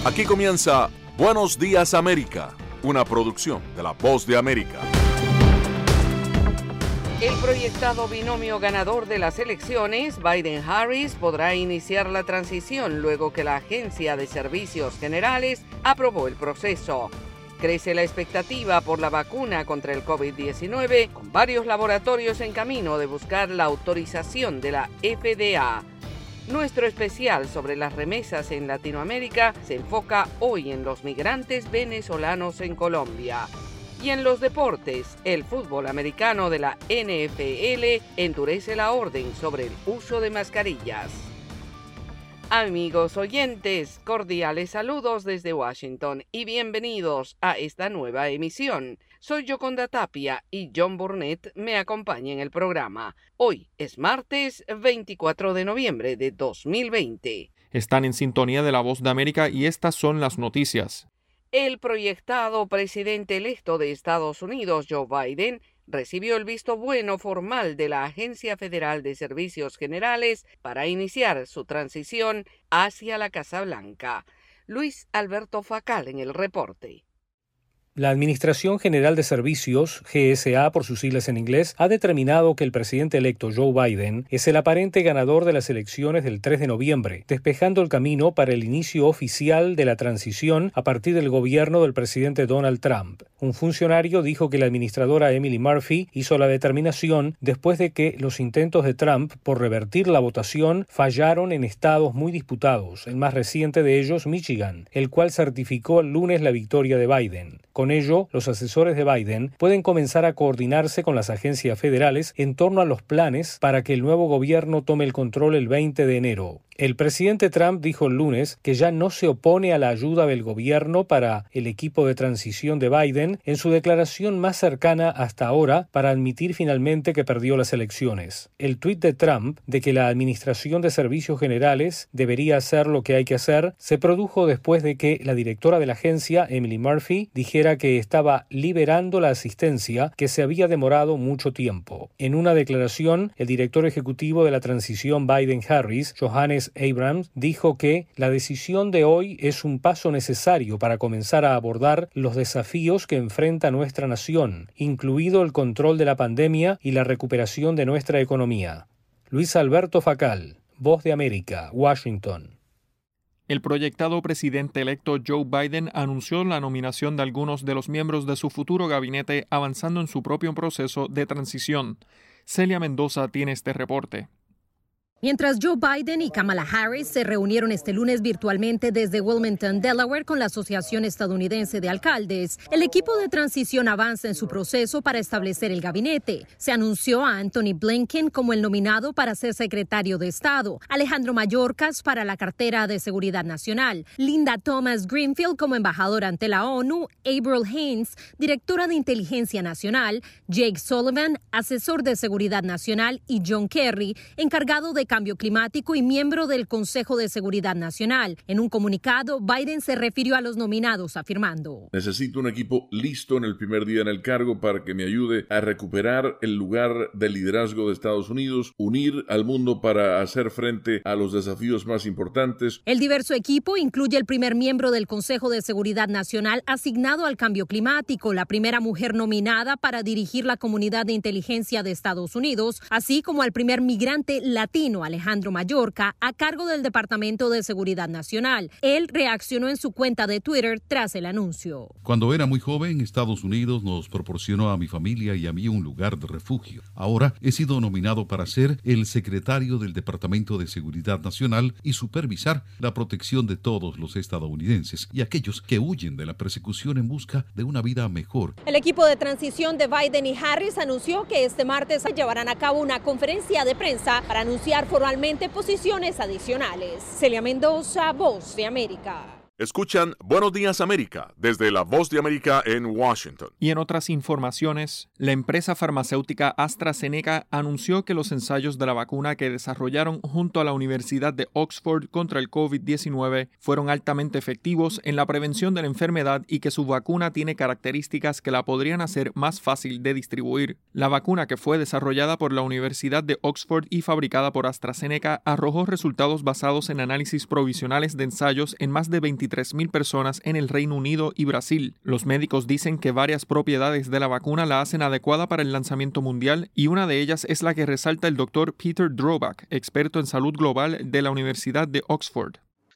Aquí comienza Buenos Días América, una producción de La Voz de América. El proyectado binomio ganador de las elecciones, Biden-Harris, podrá iniciar la transición luego que la Agencia de Servicios Generales aprobó el proceso. Crece la expectativa por la vacuna contra el COVID-19, con varios laboratorios en camino de buscar la autorización de la FDA. Nuestro especial sobre las remesas en Latinoamérica se enfoca hoy en los migrantes venezolanos en Colombia. Y en los deportes, el fútbol americano de la NFL endurece la orden sobre el uso de mascarillas. Amigos oyentes, cordiales saludos desde Washington y bienvenidos a esta nueva emisión. Soy Yoconda Tapia y John Burnett me acompaña en el programa. Hoy es martes 24 de noviembre de 2020. Están en sintonía de La Voz de América y estas son las noticias. El proyectado presidente electo de Estados Unidos, Joe Biden, recibió el visto bueno formal de la Agencia Federal de Servicios Generales para iniciar su transición hacia la Casa Blanca. Luis Alberto Facal en el reporte. La Administración General de Servicios, GSA por sus siglas en inglés, ha determinado que el presidente electo Joe Biden es el aparente ganador de las elecciones del 3 de noviembre, despejando el camino para el inicio oficial de la transición a partir del gobierno del presidente Donald Trump. Un funcionario dijo que la administradora Emily Murphy hizo la determinación después de que los intentos de Trump por revertir la votación fallaron en estados muy disputados, el más reciente de ellos Michigan, el cual certificó el lunes la victoria de Biden. Con ello, los asesores de Biden pueden comenzar a coordinarse con las agencias federales en torno a los planes para que el nuevo gobierno tome el control el 20 de enero. El presidente Trump dijo el lunes que ya no se opone a la ayuda del gobierno para el equipo de transición de Biden en su declaración más cercana hasta ahora para admitir finalmente que perdió las elecciones. El tuit de Trump de que la Administración de Servicios Generales debería hacer lo que hay que hacer se produjo después de que la directora de la agencia, Emily Murphy, dijera que estaba liberando la asistencia que se había demorado mucho tiempo. En una declaración, el director ejecutivo de la transición Biden-Harris, Johannes Abrams, dijo que la decisión de hoy es un paso necesario para comenzar a abordar los desafíos que enfrenta nuestra nación, incluido el control de la pandemia y la recuperación de nuestra economía. Luis Alberto Facal, Voz de América, Washington. El proyectado presidente electo Joe Biden anunció la nominación de algunos de los miembros de su futuro gabinete avanzando en su propio proceso de transición. Celia Mendoza tiene este reporte. Mientras Joe Biden y Kamala Harris se reunieron este lunes virtualmente desde Wilmington, Delaware, con la Asociación Estadounidense de Alcaldes, el equipo de transición avanza en su proceso para establecer el gabinete. Se anunció a Anthony Blinken como el nominado para ser secretario de Estado, Alejandro Mayorkas para la cartera de Seguridad Nacional, Linda Thomas Greenfield como embajadora ante la ONU, Avril Haines, directora de Inteligencia Nacional, Jake Sullivan, asesor de Seguridad Nacional, y John Kerry, encargado de Cambio Climático y miembro del Consejo de Seguridad Nacional. En un comunicado, Biden se refirió a los nominados afirmando: necesito un equipo listo en el primer día en el cargo para que me ayude a recuperar el lugar de liderazgo de Estados Unidos, unir al mundo para hacer frente a los desafíos más importantes. El diverso equipo incluye el primer miembro del Consejo de Seguridad Nacional asignado al cambio climático, la primera mujer nominada para dirigir la comunidad de inteligencia de Estados Unidos, así como al primer migrante latino, Alejandro Mayorkas, a cargo del Departamento de Seguridad Nacional. Él reaccionó en su cuenta de Twitter tras el anuncio. Cuando era muy joven, Estados Unidos nos proporcionó a mi familia y a mí un lugar de refugio. Ahora he sido nominado para ser el secretario del Departamento de Seguridad Nacional y supervisar la protección de todos los estadounidenses y aquellos que huyen de la persecución en busca de una vida mejor. El equipo de transición de Biden y Harris anunció que este martes llevarán a cabo una conferencia de prensa para anunciar formalmente posiciones adicionales. Celia Mendoza, Voz de América. Escuchan Buenos Días América desde La Voz de América en Washington. Y en otras informaciones, la empresa farmacéutica AstraZeneca anunció que los ensayos de la vacuna que desarrollaron junto a la Universidad de Oxford contra el COVID-19 fueron altamente efectivos en la prevención de la enfermedad y que su vacuna tiene características que la podrían hacer más fácil de distribuir. La vacuna, que fue desarrollada por la Universidad de Oxford y fabricada por AstraZeneca, arrojó resultados basados en análisis provisionales de ensayos en más de 23 23,000 personas en el Reino Unido y Brasil. Los médicos dicen que varias propiedades de la vacuna la hacen adecuada para el lanzamiento mundial y una de ellas es la que resalta el Dr. Peter Drobak, experto en salud global de la Universidad de Oxford.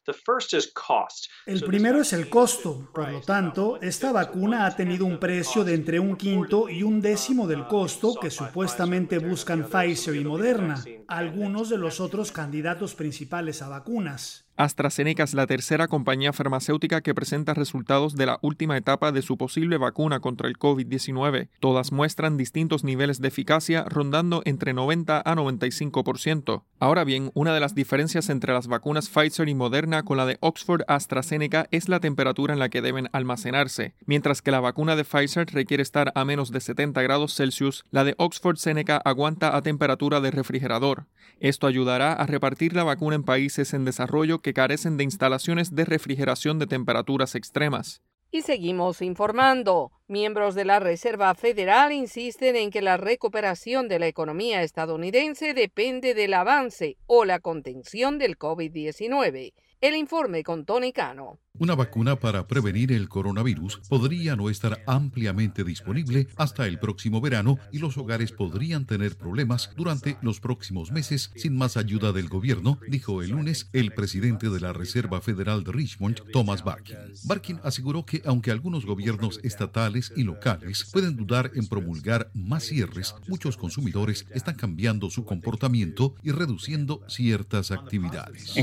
El primero es el costo. Por lo tanto, esta vacuna ha tenido un precio de entre un quinto y un décimo del costo que supuestamente buscan Pfizer y Moderna, algunos de los otros candidatos principales a vacunas. AstraZeneca es la tercera compañía farmacéutica que presenta resultados de la última etapa de su posible vacuna contra el COVID-19. Todas muestran distintos niveles de eficacia, rondando entre 90 a 95%. Ahora bien, una de las diferencias entre las vacunas Pfizer y Moderna con la de Oxford AstraZeneca es la temperatura en la que deben almacenarse. Mientras que la vacuna de Pfizer requiere estar a menos de 70 grados Celsius, la de Oxford AstraZeneca aguanta a temperatura de refrigerador. Esto ayudará a repartir la vacuna en países en desarrollo que carecen de instalaciones de refrigeración de temperaturas extremas. Y seguimos informando. Miembros de la Reserva Federal insisten en que la recuperación de la economía estadounidense depende del avance o la contención del COVID-19. El informe con Tony Cano. Una vacuna para prevenir el coronavirus podría no estar ampliamente disponible hasta el próximo verano y los hogares podrían tener problemas durante los próximos meses sin más ayuda del gobierno, dijo el lunes el presidente de la Reserva Federal de Richmond, Thomas Barkin. Barkin aseguró que aunque algunos gobiernos estatales y locales pueden dudar en promulgar más cierres, muchos consumidores están cambiando su comportamiento y reduciendo ciertas actividades.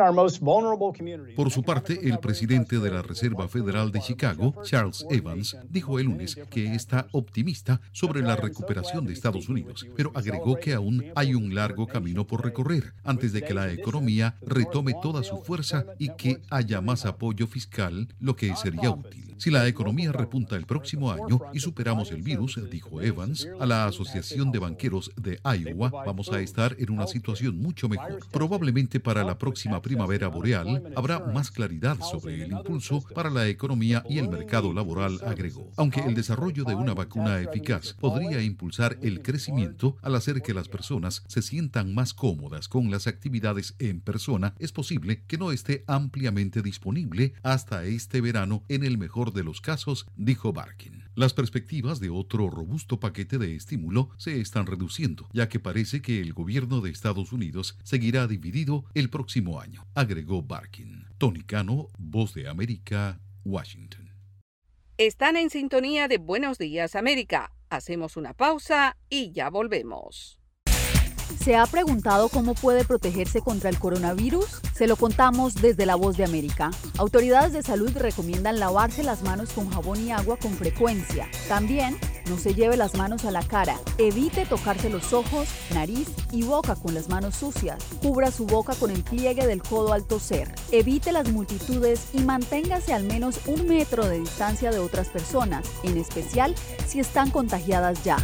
Por su parte, el presidente de la Reserva Federal de Chicago, Charles Evans, dijo el lunes que está optimista sobre la recuperación de Estados Unidos, pero agregó que aún hay un largo camino por recorrer antes de que la economía retome toda su fuerza y que haya más apoyo fiscal, lo que sería útil. Si la economía repunta el próximo año y superamos el virus, dijo Evans, a la Asociación de Banqueros de Iowa, vamos a estar en una situación mucho mejor. Probablemente para la próxima primavera boreal habrá más claridad sobre el impulso para la economía y el mercado laboral, agregó. Aunque el desarrollo de una vacuna eficaz podría impulsar el crecimiento al hacer que las personas se sientan más cómodas con las actividades en persona, es posible que no esté ampliamente disponible hasta este verano en el mejor de los casos, dijo Barkin. Las perspectivas de otro robusto paquete de estímulo se están reduciendo, ya que parece que el gobierno de Estados Unidos seguirá dividido el próximo año, agregó Barkin. Tony Cano, Voz de América, Washington. Están en sintonía de Buenos Días América. Hacemos una pausa y ya volvemos. ¿Se ha preguntado cómo puede protegerse contra el coronavirus? Se lo contamos desde La Voz de América. Autoridades de salud recomiendan lavarse las manos con jabón y agua con frecuencia. También, no se lleve las manos a la cara. Evite tocarse los ojos, nariz y boca con las manos sucias. Cubra su boca con el pliegue del codo al toser. Evite las multitudes y manténgase al menos 1 metro de distancia de otras personas, en especial si están contagiadas ya.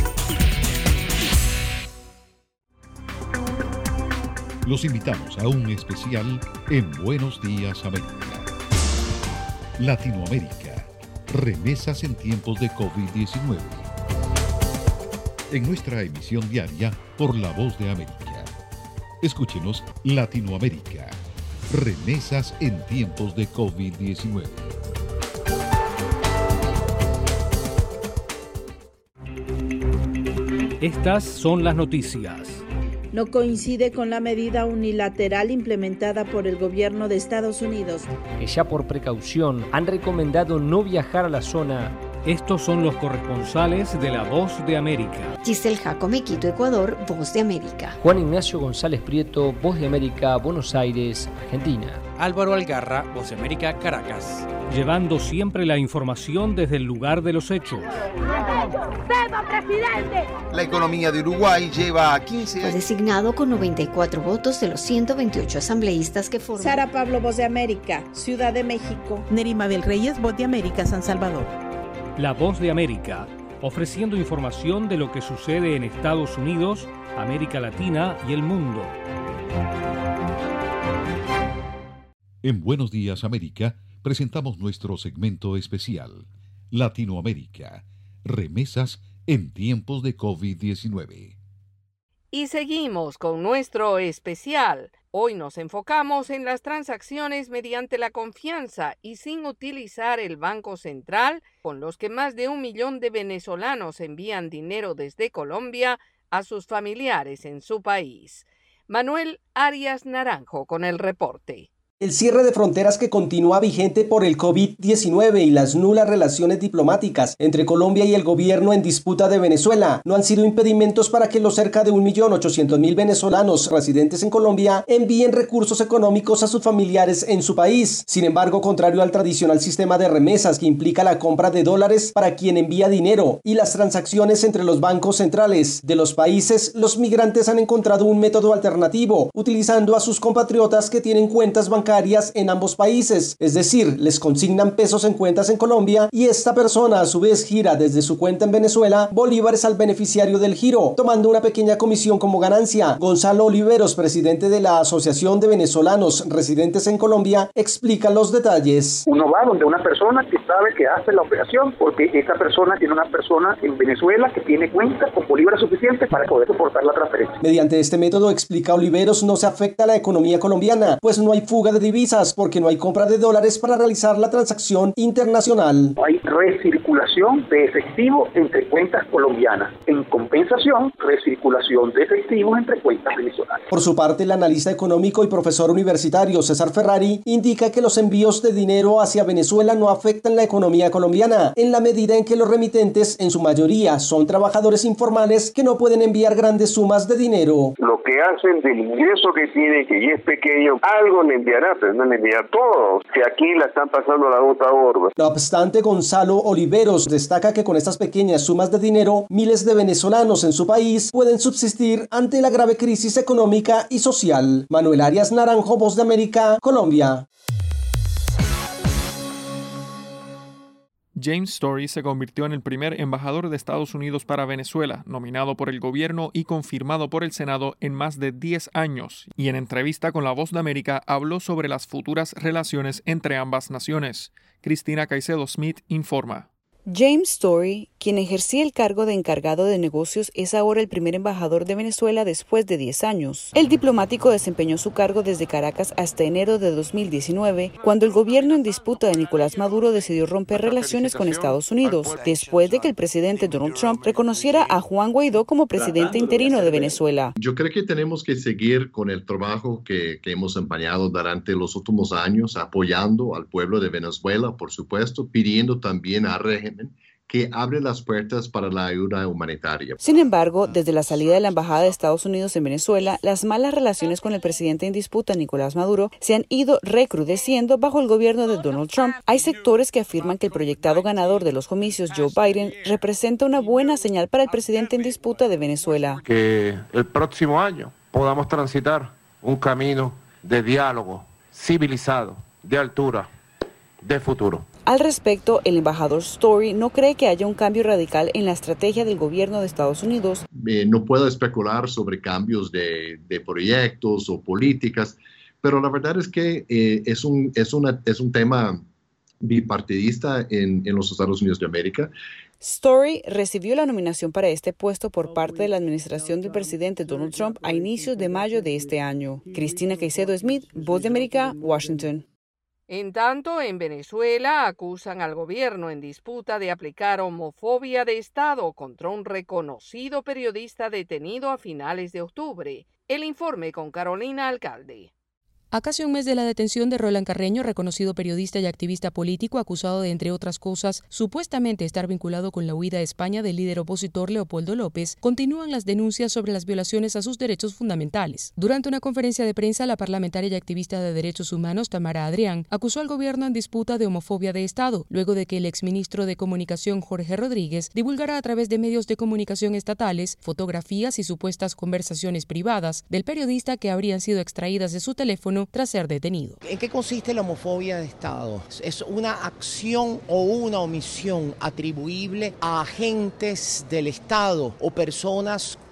Los invitamos a un especial en Buenos Días América. Latinoamérica, remesas en tiempos de COVID-19. En nuestra emisión diaria por La Voz de América. Escúchenos Latinoamérica, remesas en tiempos de COVID-19. Estas son las noticias. No coincide con la medida unilateral implementada por el gobierno de Estados Unidos. Que ya por precaución han recomendado no viajar a la zona. Estos son los corresponsales de La Voz de América. Giselle Jacome, Quito, Ecuador, Voz de América. Juan Ignacio González Prieto, Voz de América, Buenos Aires, Argentina. Álvaro Algarra, Voz de América, Caracas. Llevando siempre la información desde el lugar de los hechos. La economía de Uruguay lleva a 15 años. Fue designado con 94 votos de los 128 asambleístas que forman. Sara Pablo, Voz de América, Ciudad de México. Nerima Bel Reyes, Voz de América, San Salvador. La Voz de América, ofreciendo información de lo que sucede en Estados Unidos, América Latina y el mundo. En Buenos Días América presentamos nuestro segmento especial, Latinoamérica, remesas en tiempos de COVID-19. Y seguimos con nuestro especial. Hoy nos enfocamos en las transacciones mediante la confianza y sin utilizar el Banco Central, con los que más de 1 millón de venezolanos envían dinero desde Colombia a sus familiares en su país. Manuel Arias Naranjo con el reporte. El cierre de fronteras que continúa vigente por el COVID-19 y las nulas relaciones diplomáticas entre Colombia y el gobierno en disputa de Venezuela no han sido impedimentos para que los cerca de 1.800.000 venezolanos residentes en Colombia envíen recursos económicos a sus familiares en su país. Sin embargo, contrario al tradicional sistema de remesas que implica la compra de dólares para quien envía dinero y las transacciones entre los bancos centrales de los países, los migrantes han encontrado un método alternativo, utilizando a sus compatriotas que tienen cuentas bancarias en ambos países, es decir, les consignan pesos en cuentas en Colombia y esta persona a su vez gira desde su cuenta en Venezuela bolívares al beneficiario del giro, tomando una pequeña comisión como ganancia. Gonzalo Oliveros, presidente de la Asociación de Venezolanos Residentes en Colombia, explica los detalles. Uno va donde una persona que sabe que hace la operación porque esa persona tiene una persona en Venezuela que tiene cuenta con bolívares suficientes para poder soportar la transferencia. Mediante este método, explica Oliveros, no se afecta a la economía colombiana, pues no hay fuga de divisas porque no hay compra de dólares para realizar la transacción internacional. Hay recirculación de efectivo entre cuentas colombianas. En compensación, recirculación de efectivos entre cuentas venezolanas. Por su parte, el analista económico y profesor universitario César Ferrari indica que los envíos de dinero hacia Venezuela no afectan la economía colombiana, en la medida en que los remitentes, en su mayoría, son trabajadores informales que no pueden enviar grandes sumas de dinero. Lo que hacen del ingreso que tienen, que ya es pequeño, algo le enviará, pero no le envía todo, que aquí la están pasando la gota gorda. No obstante, Gonzalo Oliveros destaca que con estas pequeñas sumas de dinero, miles de venezolanos en su país pueden subsistir ante la grave crisis económica y social. Manuel Arias Naranjo, Voz de América, Colombia. James Story se convirtió en el primer embajador de Estados Unidos para Venezuela, nominado por el gobierno y confirmado por el Senado en más de 10 años, y en entrevista con La Voz de América habló sobre las futuras relaciones entre ambas naciones. Cristina Caicedo Smith informa. James Story, quien ejercía el cargo de encargado de negocios, es ahora el primer embajador de Venezuela después de 10 años. El diplomático desempeñó su cargo desde Caracas hasta enero de 2019, cuando el gobierno en disputa de Nicolás Maduro decidió romper relaciones con Estados Unidos, después de que el presidente Donald Trump reconociera a Juan Guaidó como presidente interino de Venezuela. Yo creo que tenemos que seguir con el trabajo que hemos empeñado durante los últimos años, apoyando al pueblo de Venezuela, por supuesto, pidiendo también al régimen que abre las puertas para la ayuda humanitaria. Sin embargo, desde la salida de la Embajada de Estados Unidos en Venezuela, las malas relaciones con el presidente en disputa, Nicolás Maduro, se han ido recrudeciendo bajo el gobierno de Donald Trump. Hay sectores que afirman que el proyectado ganador de los comicios, Joe Biden, representa una buena señal para el presidente en disputa de Venezuela. Que el próximo año podamos transitar un camino de diálogo civilizado, de altura, de futuro. Al respecto, el embajador Story no cree que haya un cambio radical en la estrategia del gobierno de Estados Unidos. No puedo especular sobre cambios de proyectos o políticas, pero la verdad es que es un tema bipartidista en los Estados Unidos de América. Story recibió la nominación para este puesto por parte de la administración del presidente Donald Trump a inicios de mayo de este año. Cristina Caicedo Smith, Voz de América, Washington. En tanto, en Venezuela acusan al gobierno en disputa de aplicar homofobia de Estado contra un reconocido periodista detenido a finales de octubre. El informe con Carolina Alcalde. A casi un mes de la detención de Roland Carreño, reconocido periodista y activista político acusado de, entre otras cosas, supuestamente estar vinculado con la huida a España del líder opositor Leopoldo López, continúan las denuncias sobre las violaciones a sus derechos fundamentales. Durante una conferencia de prensa, la parlamentaria y activista de derechos humanos Tamara Adrián acusó al gobierno en disputa de homofobia de Estado, luego de que el exministro de Comunicación Jorge Rodríguez divulgara a través de medios de comunicación estatales fotografías y supuestas conversaciones privadas del periodista que habrían sido extraídas de su teléfono tras ser detenido. ¿En qué consiste la homofobia de Estado? Es una acción o una omisión atribuible a agentes del Estado o personas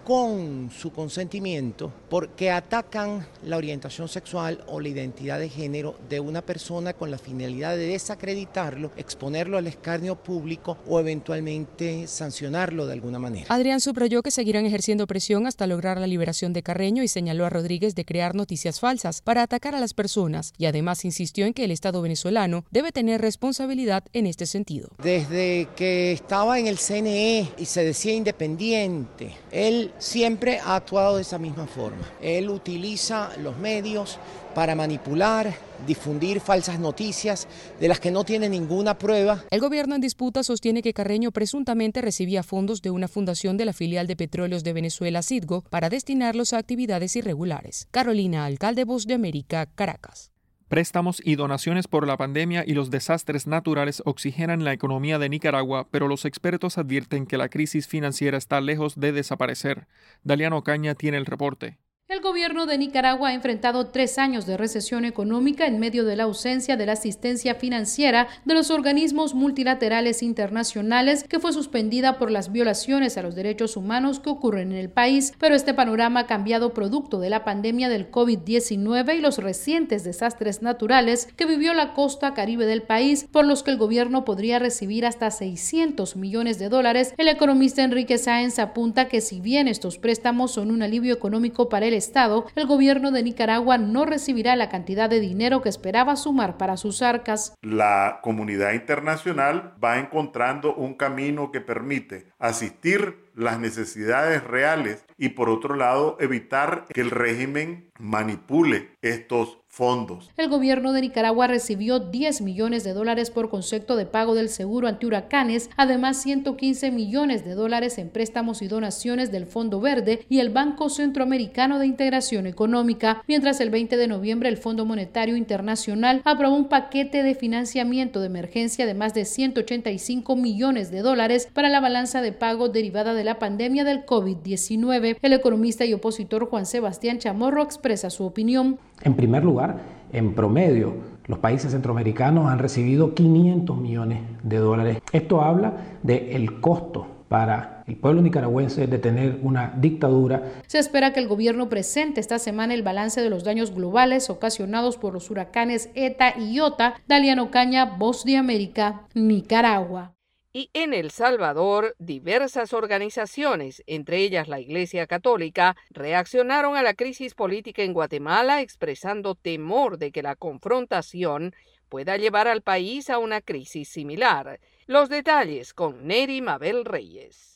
con su consentimiento porque atacan la orientación sexual o la identidad de género de una persona con la finalidad de desacreditarlo, exponerlo al escarnio público o eventualmente sancionarlo de alguna manera. Adrián subrayó que seguirán ejerciendo presión hasta lograr la liberación de Carreño y señaló a Rodríguez de crear noticias falsas para atacar a las personas y además insistió en que el Estado venezolano debe tener responsabilidad en este sentido. Desde que estaba en el CNE y se decía independiente, él siempre ha actuado de esa misma forma. Él utiliza los medios para manipular, difundir falsas noticias de las que no tiene ninguna prueba. El gobierno en disputa sostiene que Carreño presuntamente recibía fondos de una fundación de la filial de Petróleos de Venezuela, Citgo, para destinarlos a actividades irregulares. Carolina Alcalde, Voz de América, Caracas. Préstamos y donaciones por la pandemia y los desastres naturales oxigenan la economía de Nicaragua, pero los expertos advierten que la crisis financiera está lejos de desaparecer. Daliano Ocaña tiene el reporte. El gobierno de Nicaragua ha enfrentado 3 años de recesión económica en medio de la ausencia de la asistencia financiera de los organismos multilaterales internacionales, que fue suspendida por las violaciones a los derechos humanos que ocurren en el país. Pero este panorama ha cambiado producto de la pandemia del COVID-19 y los recientes desastres naturales que vivió la costa caribe del país, por los que el gobierno podría recibir hasta $600 millones. El economista Enrique Sáenz apunta que si bien estos préstamos son un alivio económico para el Estado, el gobierno de Nicaragua no recibirá la cantidad de dinero que esperaba sumar para sus arcas. La comunidad internacional va encontrando un camino que permite asistir las necesidades reales y, por otro lado, evitar que el régimen manipule estos fondos. El gobierno de Nicaragua recibió $10 millones por concepto de pago del seguro antihuracanes, además $115 millones en préstamos y donaciones del Fondo Verde y el Banco Centroamericano de Integración Económica, mientras el 20 de noviembre el Fondo Monetario Internacional aprobó un paquete de financiamiento de emergencia de más de $185 millones para la balanza de pago derivada de la pandemia del COVID-19. El economista y opositor Juan Sebastián Chamorro expresa su opinión. En primer lugar, en promedio, los países centroamericanos han recibido $500 millones. Esto habla del costo para el pueblo nicaragüense de tener una dictadura. Se espera que el gobierno presente esta semana el balance de los daños globales ocasionados por los huracanes ETA y Iota. Daliano Ocaña, Voz de América, Nicaragua. Y en El Salvador, diversas organizaciones, entre ellas la Iglesia Católica, reaccionaron a la crisis política en Guatemala, expresando temor de que la confrontación pueda llevar al país a una crisis similar. Los detalles con Neri Mabel Reyes.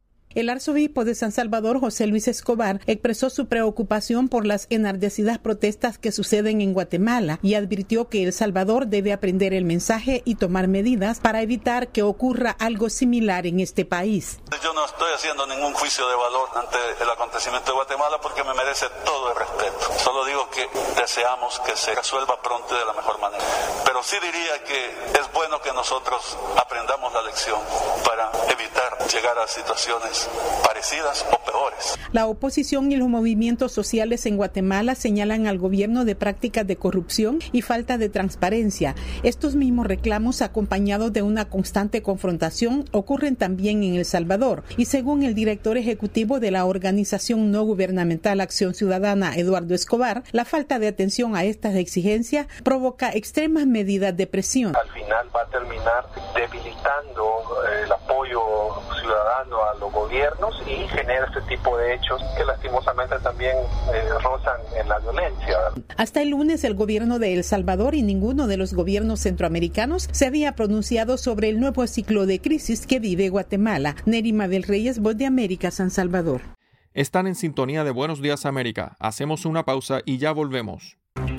El arzobispo de San Salvador, José Luis Escobar, expresó su preocupación por las enardecidas protestas que suceden en Guatemala y advirtió que El Salvador debe aprender el mensaje y tomar medidas para evitar que ocurra algo similar en este país. Yo no estoy haciendo ningún juicio de valor ante el acontecimiento de Guatemala porque me merece todo el respeto. Solo digo que deseamos que se resuelva pronto y de la mejor manera. Pero sí diría que es bueno que nosotros aprendamos la lección para evitar llegar a situaciones parecidas o peores. La oposición y los movimientos sociales en Guatemala señalan al gobierno de prácticas de corrupción y falta de transparencia. Estos mismos reclamos, acompañados de una constante confrontación, ocurren también en El Salvador. Y según el director ejecutivo de la organización no gubernamental Acción Ciudadana, Eduardo Escobar, la falta de atención a estas exigencias provoca extremas medidas de presión. Al final va a terminar debilitando el apoyo ciudadano a los gobiernos y genera este tipo de hechos que lastimosamente también rozan en la violencia. Hasta el lunes el gobierno de El Salvador y ninguno de los gobiernos centroamericanos se había pronunciado sobre el nuevo ciclo de crisis que vive Guatemala. Neri Mabel Reyes, Voz de América, San Salvador. Están en sintonía de Buenos Días América. Hacemos una pausa y ya volvemos.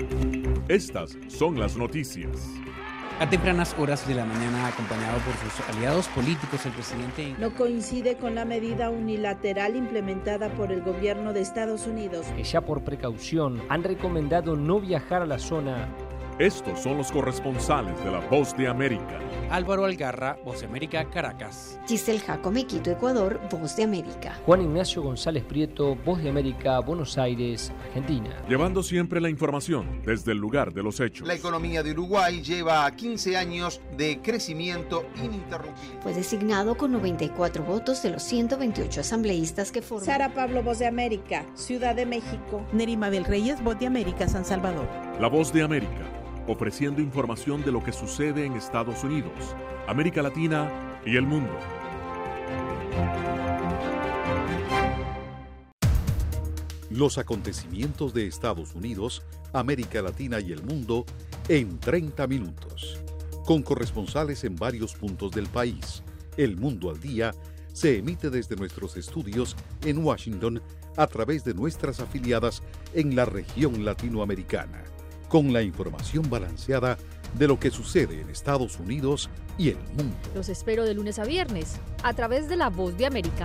Estas son las noticias. A tempranas horas de la mañana, acompañado por sus aliados políticos, el presidente no coincide con la medida unilateral implementada por el gobierno de Estados Unidos, que ya por precaución han recomendado no viajar a la zona. Estos son los corresponsales de La Voz de América. Álvaro Algarra, Voz de América, Caracas. Giselle Jacome, Quito, Ecuador, Voz de América. Juan Ignacio González Prieto, Voz de América, Buenos Aires, Argentina. Llevando siempre la información desde el lugar de los hechos. La economía de Uruguay lleva 15 años de crecimiento ininterrumpido. Fue designado con 94 votos de los 128 asambleístas que forman. Sara Pablo, Voz de América, Ciudad de México. Nerima del Reyes, Voz de América, San Salvador. La Voz de América, ofreciendo información de lo que sucede en Estados Unidos, América Latina y el mundo. Los acontecimientos de Estados Unidos, América Latina y el mundo en 30 minutos. Con corresponsales en varios puntos del país. El Mundo al Día se emite desde nuestros estudios en Washington a través de nuestras afiliadas en la región latinoamericana, con la información balanceada de lo que sucede en Estados Unidos y el mundo. Los espero de lunes a viernes, a través de La Voz de América.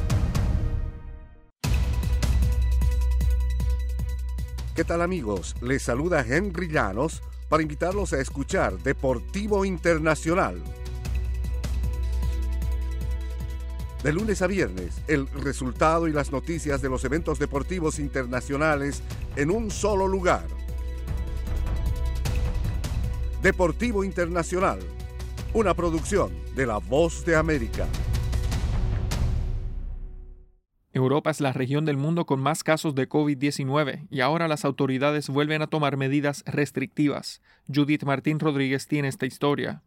¿Qué tal, amigos? Les saluda Henry Llanos para invitarlos a escuchar Deportivo Internacional. De lunes a viernes, el resultado y las noticias de los eventos deportivos internacionales en un solo lugar. Deportivo Internacional, una producción de La Voz de América. Europa es la región del mundo con más casos de COVID-19 y ahora las autoridades vuelven a tomar medidas restrictivas. Judith Martín Rodríguez tiene esta historia.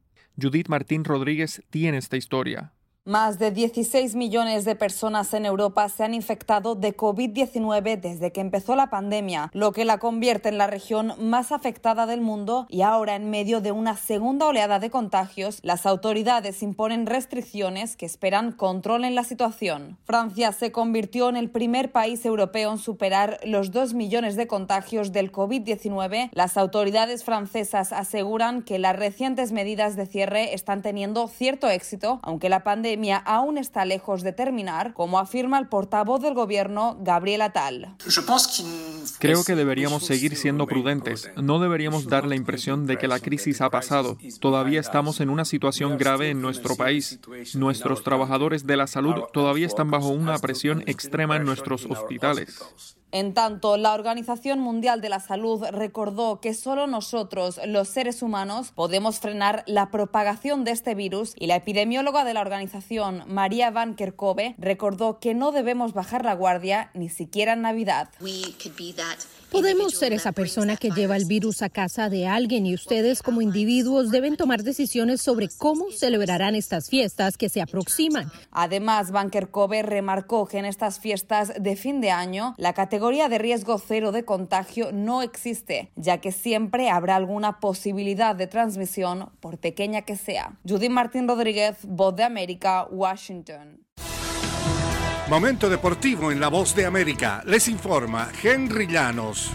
Más de 16 millones de personas en Europa se han infectado de COVID-19 desde que empezó la pandemia, lo que la convierte en la región más afectada del mundo y ahora, en medio de una segunda oleada de contagios, las autoridades imponen restricciones que esperan controlen la situación. Francia se convirtió en el primer país europeo en superar los 2 millones de contagios del COVID-19. Las autoridades francesas aseguran que las recientes medidas de cierre están teniendo cierto éxito, aunque la pandemia aún está lejos de terminar, como afirma el portavoz del gobierno, Gabriel Attal. Creo que deberíamos seguir siendo prudentes. No deberíamos dar la impresión de que la crisis ha pasado. Todavía estamos en una situación grave en nuestro país. Nuestros trabajadores de la salud todavía están bajo una presión extrema en nuestros hospitales. En tanto, la Organización Mundial de la Salud recordó que solo nosotros, los seres humanos, podemos frenar la propagación de este virus, y la epidemióloga de la organización, María Van Kerkhove, recordó que no debemos bajar la guardia ni siquiera en Navidad. Podemos ser esa persona que lleva el virus a casa de alguien, y ustedes como individuos deben tomar decisiones sobre cómo celebrarán estas fiestas que se aproximan. Además, Van Kerkhove remarcó que en estas fiestas de fin de año la categoría de riesgo cero de contagio no existe, ya que siempre habrá alguna posibilidad de transmisión, por pequeña que sea. Judith Martín Rodríguez, Voz de América, Washington. Momento deportivo en La Voz de América. Les informa Henry Llanos.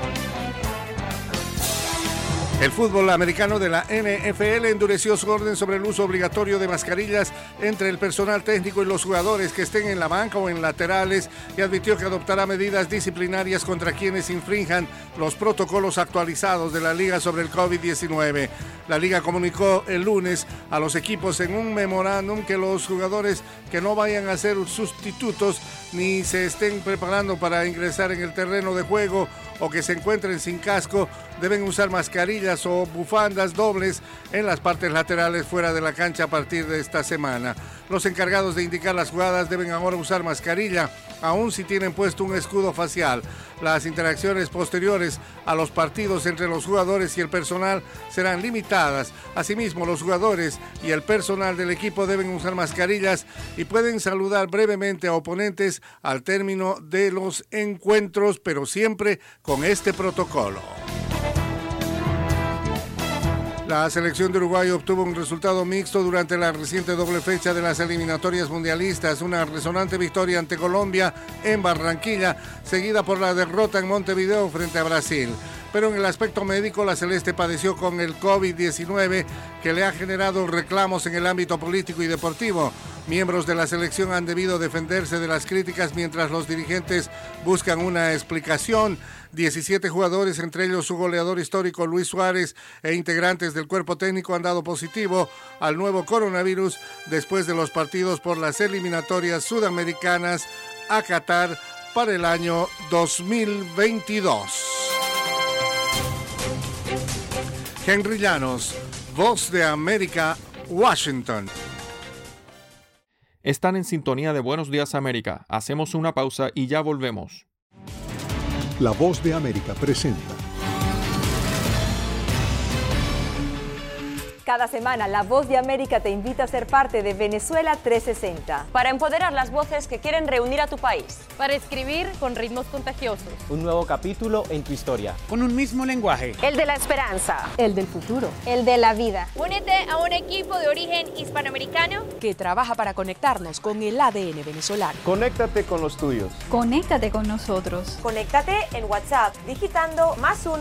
El fútbol americano de la NFL endureció su orden sobre el uso obligatorio de mascarillas entre el personal técnico y los jugadores que estén en la banca o en laterales, y advirtió que adoptará medidas disciplinarias contra quienes infrinjan los protocolos actualizados de la liga sobre el COVID-19. La liga comunicó el lunes a los equipos en un memorándum que los jugadores que no vayan a ser sustitutos ni se estén preparando para ingresar en el terreno de juego o que se encuentren sin casco deben usar mascarillas o bufandas dobles en las partes laterales fuera de la cancha a partir de esta semana. Los encargados de indicar las jugadas deben ahora usar mascarilla, aun si tienen puesto un escudo facial. Las interacciones posteriores a los partidos entre los jugadores y el personal serán limitadas. Asimismo, los jugadores y el personal del equipo deben usar mascarillas y pueden saludar brevemente a oponentes al término de los encuentros, pero siempre con este protocolo. La selección de Uruguay obtuvo un resultado mixto durante la reciente doble fecha de las eliminatorias mundialistas. Una resonante victoria ante Colombia en Barranquilla, seguida por la derrota en Montevideo frente a Brasil. Pero en el aspecto médico, la Celeste padeció con el COVID-19, que le ha generado reclamos en el ámbito político y deportivo. Miembros de la selección han debido defenderse de las críticas mientras los dirigentes buscan una explicación. 17 jugadores, entre ellos su goleador histórico Luis Suárez, e integrantes del cuerpo técnico han dado positivo al nuevo coronavirus después de los partidos por las eliminatorias sudamericanas a Qatar para el año 2022. Henry Llanos, Voz de América, Washington. Están en sintonía de Buenos Días América. Hacemos una pausa y ya volvemos. La Voz de América presenta. Cada semana, La Voz de América te invita a ser parte de Venezuela 360. Para empoderar las voces que quieren reunir a tu país. Para escribir con ritmos contagiosos. Un nuevo capítulo en tu historia. Con un mismo lenguaje. El de la esperanza. El del futuro. El de la vida. Únete a un equipo de origen hispanoamericano que trabaja para conectarnos con el ADN venezolano. Conéctate con los tuyos. Conéctate con nosotros. Conéctate en WhatsApp digitando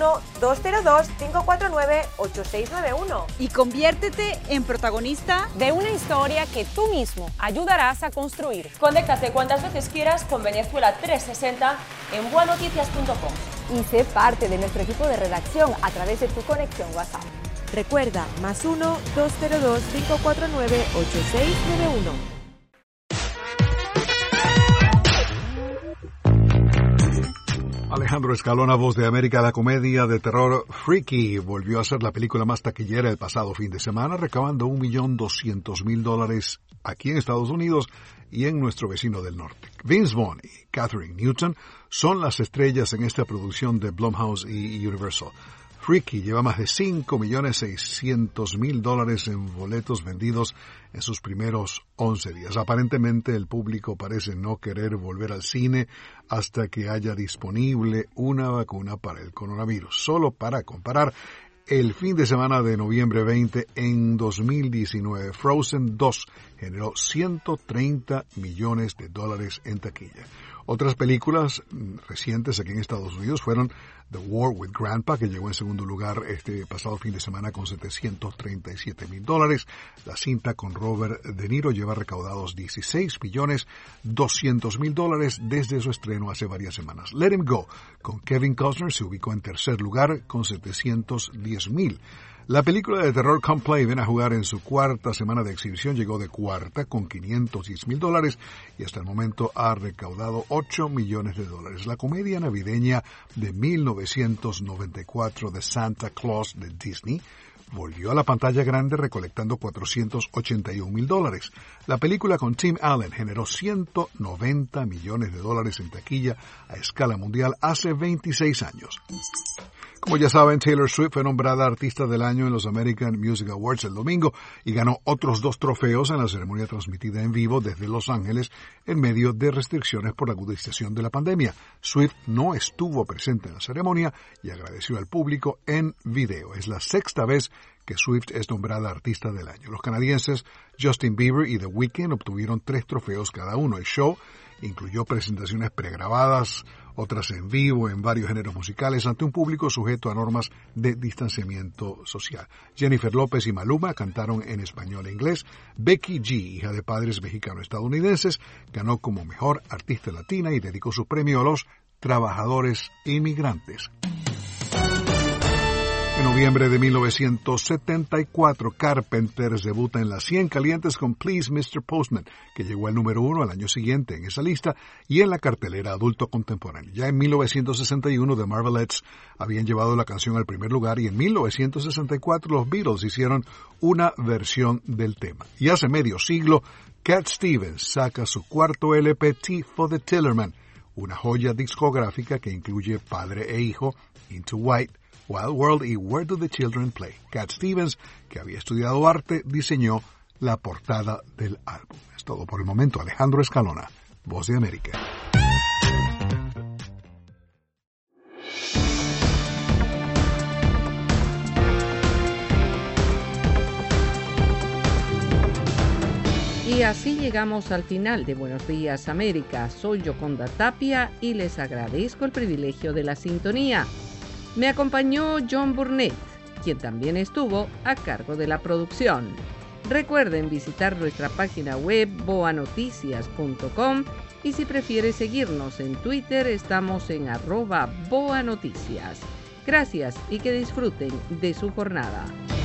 +1-202-549-8691. Y conviértete en protagonista de una historia que tú mismo ayudarás a construir. Conéctate cuantas veces quieras con Venezuela 360 en buenoticias.com. Y sé parte de nuestro equipo de redacción a través de tu conexión WhatsApp. Recuerda, +1-202-549-8691. Alejandro Escalona, Voz de América. La comedia de terror Freaky volvió a ser la película más taquillera el pasado fin de semana, recabando $1.200.000 aquí en Estados Unidos y en nuestro vecino del norte. Vince Vaughn y Katherine Newton son las estrellas en esta producción de Blumhouse y Universal. Freaky lleva más de $5.600.000 en boletos vendidos en sus primeros 11 días. Aparentemente el público parece no querer volver al cine hasta que haya disponible una vacuna para el coronavirus. Solo para comparar, el fin de semana de noviembre 20 en 2019, Frozen 2 generó $130 millones en taquilla. Otras películas recientes aquí en Estados Unidos fueron The War with Grandpa, que llegó en segundo lugar este pasado fin de semana con $737.000. La cinta con Robert De Niro lleva recaudados $16.200.000 desde su estreno hace varias semanas. Let Him Go, con Kevin Costner, se ubicó en tercer lugar con $710.000. La película de terror Come Play, ven a jugar, en su cuarta semana de exhibición llegó de cuarta con $510.000 y hasta el momento ha recaudado $8 millones. La comedia navideña de 1994 de Santa Claus de Disney volvió a la pantalla grande recolectando $481.000. La película con Tim Allen generó $190 millones en taquilla a escala mundial hace 26 años. Como ya saben, Taylor Swift fue nombrada Artista del Año en los American Music Awards el domingo y ganó otros 2 trofeos en la ceremonia transmitida en vivo desde Los Ángeles en medio de restricciones por la agudización de la pandemia. Swift no estuvo presente en la ceremonia y agradeció al público en video. Es la sexta vez que Swift es nombrada Artista del Año. Los canadienses Justin Bieber y The Weeknd obtuvieron 3 trofeos cada uno. El show incluyó presentaciones pregrabadas, otras en vivo en varios géneros musicales ante un público sujeto a normas de distanciamiento social. Jennifer López y Maluma cantaron en español e inglés. Becky G, hija de padres mexicano-estadounidenses, ganó como mejor artista latina y dedicó su premio a los trabajadores inmigrantes. En noviembre de 1974, Carpenters debuta en las 100 calientes con Please Mr. Postman, que llegó al número 1 al año siguiente en esa lista y en la cartelera adulto contemporáneo. Ya en 1961, The Marvelettes habían llevado la canción al primer lugar y en 1964 los Beatles hicieron una versión del tema. Y hace medio siglo, Cat Stevens saca su cuarto LP, Tea for the Tillerman, una joya discográfica que incluye Padre e Hijo, Into White, Wild World y Where Do the Children Play. Cat Stevens, que había estudiado arte, diseñó la portada del álbum. Es todo por el momento. Alejandro Escalona, Voz de América. Y así llegamos al final de Buenos Días América. Soy Yoconda Tapia y les agradezco el privilegio de la sintonía. Me acompañó John Burnett, quien también estuvo a cargo de la producción. Recuerden visitar nuestra página web boanoticias.com y si prefiere seguirnos en Twitter estamos en @boanoticias. Gracias y que disfruten de su jornada.